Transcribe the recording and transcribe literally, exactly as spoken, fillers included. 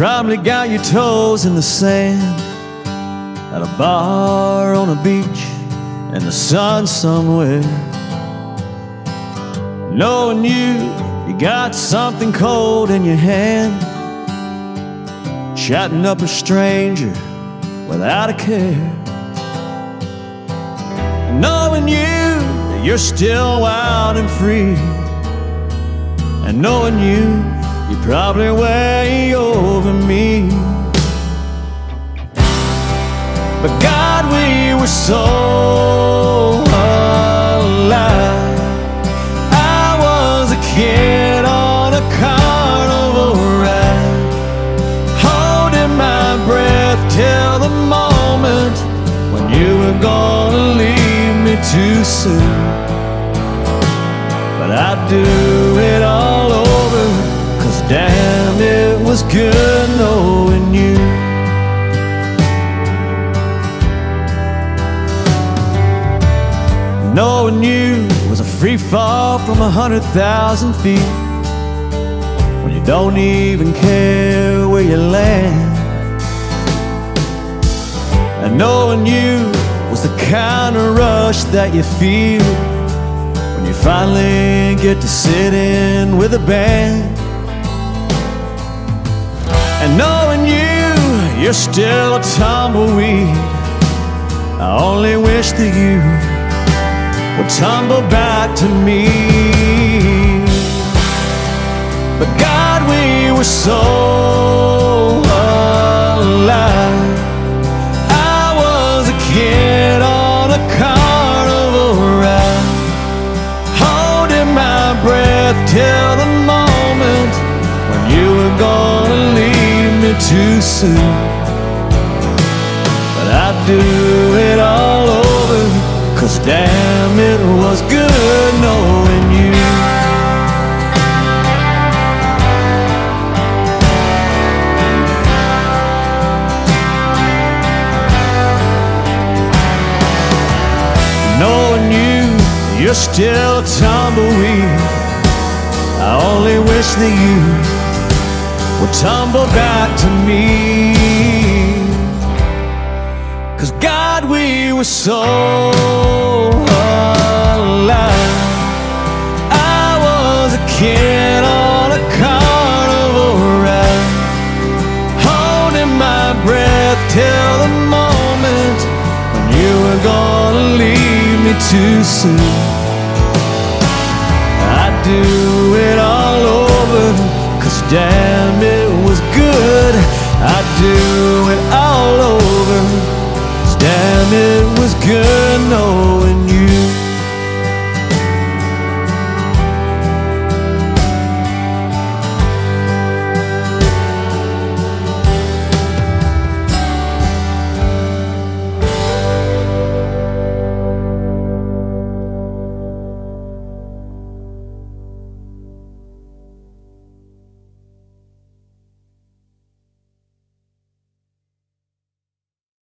probably got your toes in the sand at a bar on a beach in the sun somewhere, knowing you, you got something cold in your hand, chatting up a stranger without a care, knowing you, that you're still wild and free, and knowing you, you're probably way over me. But God, we were so alive. I was a kid on a carnival ride, holding my breath till the moment when you were gonna leave me too soon. But I'd do it all over, 'cause damn, it was good knowing you. Knowing you was a free fall from a hundred thousand feet, when you don't even care where you land. And knowing you was the kind of rush that you feel when you finally get to sit in with a band. And knowing you, you're still a tumbleweed, I only wish that you would tumble back to me. But God, we were so alive. I was a kid on a carnival ride, holding my breath till the moment when you were gonna leave me too soon. But I'd do it all over, 'cause damn, it was good knowing you. Knowing you, you're still a tumbleweed, I only wish that you would tumble back to me. 'Cause God, we were so alive. I was a kid on a carnival ride, holding my breath till the moment when you were gonna leave me too soon. I'd do it all over, 'cause damn, it was good. I'd do it all over, damn, it was good knowing you.